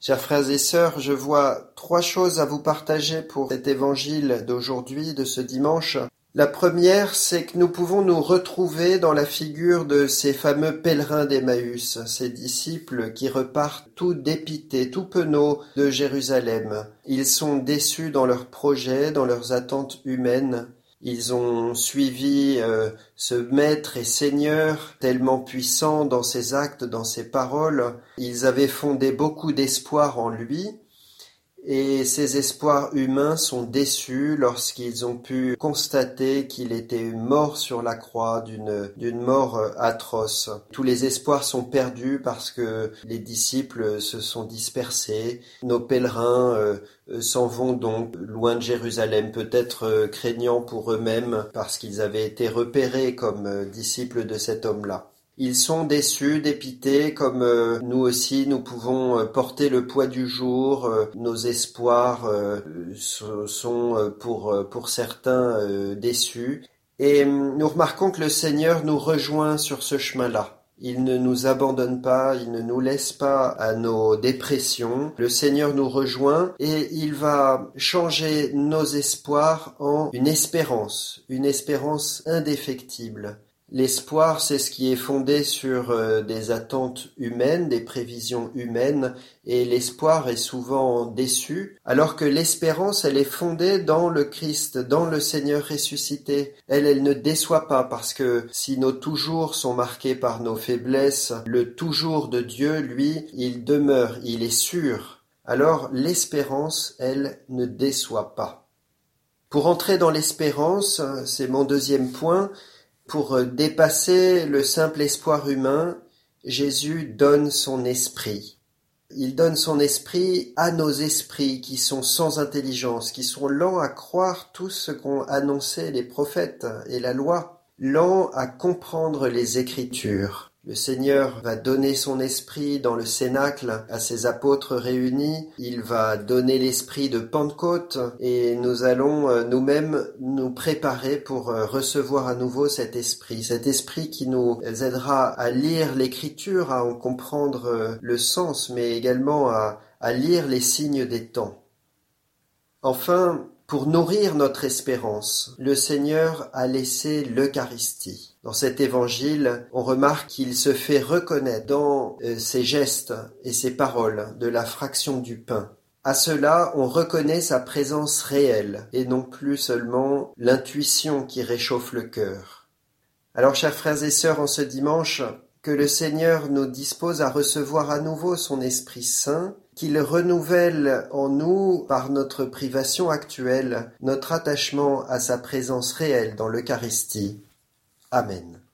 Chers frères et sœurs, je vois 3 choses à vous partager pour cet évangile d'aujourd'hui, de ce dimanche. La première, c'est que nous pouvons nous retrouver dans la figure de ces fameux pèlerins d'Emmaüs, ces disciples qui repartent tout dépités, tout penauds de Jérusalem. Ils sont déçus dans leurs projets, dans leurs attentes humaines. Ils ont suivi ce Maître et Seigneur tellement puissant dans ses actes, dans ses paroles. Ils avaient fondé beaucoup d'espoir en lui. Et ces espoirs humains sont déçus lorsqu'ils ont pu constater qu'il était mort sur la croix d'une mort atroce. Tous les espoirs sont perdus parce que les disciples se sont dispersés. Nos pèlerins s'en vont donc loin de Jérusalem, peut-être craignant pour eux-mêmes parce qu'ils avaient été repérés comme disciples de cet homme-là. Ils sont déçus, dépités, comme nous aussi, nous pouvons porter le poids du jour. Nos espoirs sont pour certains déçus. Et nous remarquons que le Seigneur nous rejoint sur ce chemin-là. Il ne nous abandonne pas, il ne nous laisse pas à nos dépressions. Le Seigneur nous rejoint et il va changer nos espoirs en une espérance indéfectible. L'espoir, c'est ce qui est fondé sur des attentes humaines, des prévisions humaines, et l'espoir est souvent déçu, alors que l'espérance, elle est fondée dans le Christ, dans le Seigneur ressuscité. Elle ne déçoit pas, parce que si nos toujours sont marqués par nos faiblesses, le toujours de Dieu, lui, il demeure, il est sûr. Alors l'espérance, elle, ne déçoit pas. Pour entrer dans l'espérance, c'est mon deuxième point. Pour dépasser le simple espoir humain, Jésus donne son esprit. Il donne son esprit à nos esprits qui sont sans intelligence, qui sont lents à croire tout ce qu'ont annoncé les prophètes et la loi, lents à comprendre les Écritures. Le Seigneur va donner son esprit dans le cénacle à ses apôtres réunis. Il va donner l'esprit de Pentecôte et nous allons nous-mêmes nous préparer pour recevoir à nouveau cet esprit qui nous aidera à lire l'Écriture, à en comprendre le sens, mais également à lire les signes des temps. Enfin, pour nourrir notre espérance, le Seigneur a laissé l'Eucharistie. Dans cet évangile, on remarque qu'il se fait reconnaître dans ses gestes et ses paroles de la fraction du pain. À cela, on reconnaît sa présence réelle et non plus seulement l'intuition qui réchauffe le cœur. Alors, chers frères et sœurs, en ce dimanche, que le Seigneur nous dispose à recevoir à nouveau son Esprit Saint, qu'il renouvelle en nous, par notre privation actuelle, notre attachement à sa présence réelle dans l'Eucharistie. Amen.